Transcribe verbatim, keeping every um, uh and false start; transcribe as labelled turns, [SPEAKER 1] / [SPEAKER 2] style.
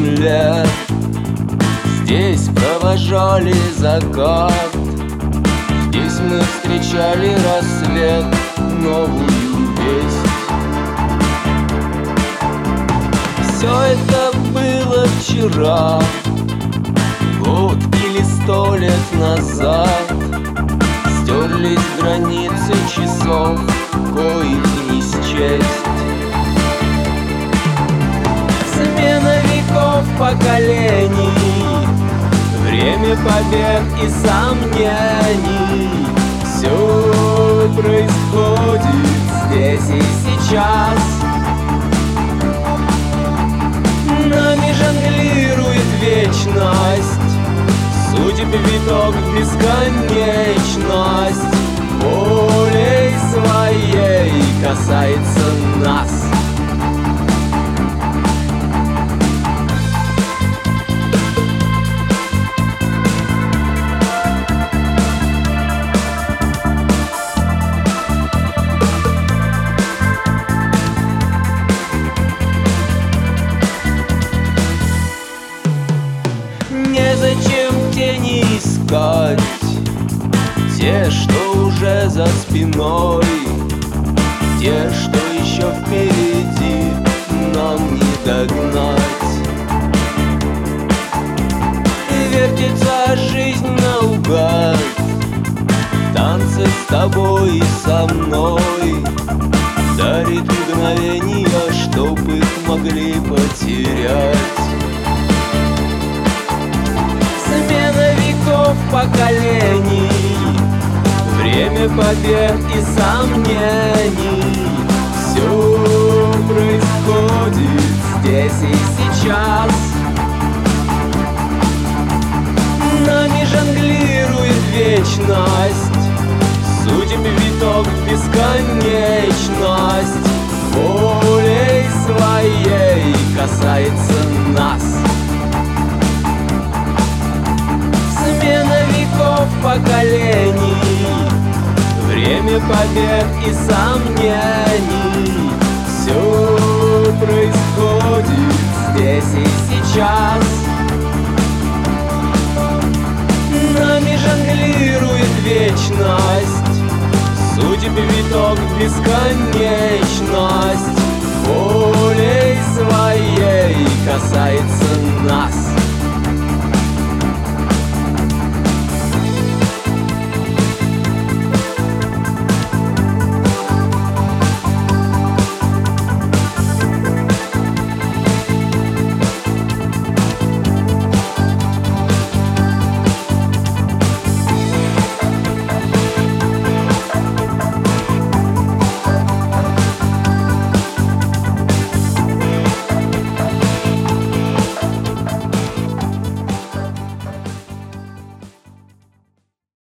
[SPEAKER 1] земле. Здесь провожали закат, здесь мы встречали рассвет, новую весть. Все это было вчера, год или сто лет назад. Стерлись границы часов, коих не счесть. Смена веков, поколений, время побед и сомнений. Все происходит здесь и сейчас. Нами жонглирует вечность, судеб виток бесконечность. Волей своей касается нас. Незачем тени искать, те, что уже за спиной, те, что еще впереди, нам не догнать. Вертится жизнь наугад, танцы с тобой и со мной, дарит мгновения, чтоб их могли потерять. Смена веков, поколений, время побед и сомнений. Все происходит здесь и сейчас. Нами жонглирует вечность, судеб виток бесконечность. Волей своей касается нас. Смена веков, поколений, время побед и сомнений. Все происходит здесь и сейчас. Нами жонглирует вечность, судеб виток бесконечность. Волей своей касается